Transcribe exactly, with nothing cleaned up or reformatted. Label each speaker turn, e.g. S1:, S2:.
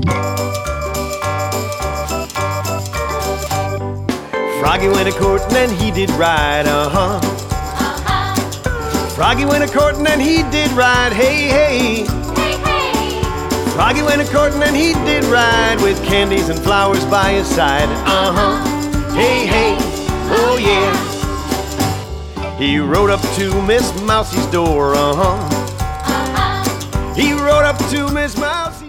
S1: Froggy went a-courtin' and he did ride, uh-huh.
S2: Uh-huh.
S1: Froggy went a-courtin' and he did ride, hey, hey.
S2: Hey, hey.
S1: Froggy went a-courtin' and he did ride with candies and flowers by his side, uh-huh. Hey, hey, oh yeah. He rode up to Miss Mousie's door, uh-huh.
S2: Uh-huh.
S1: He rode up to Miss Mouse.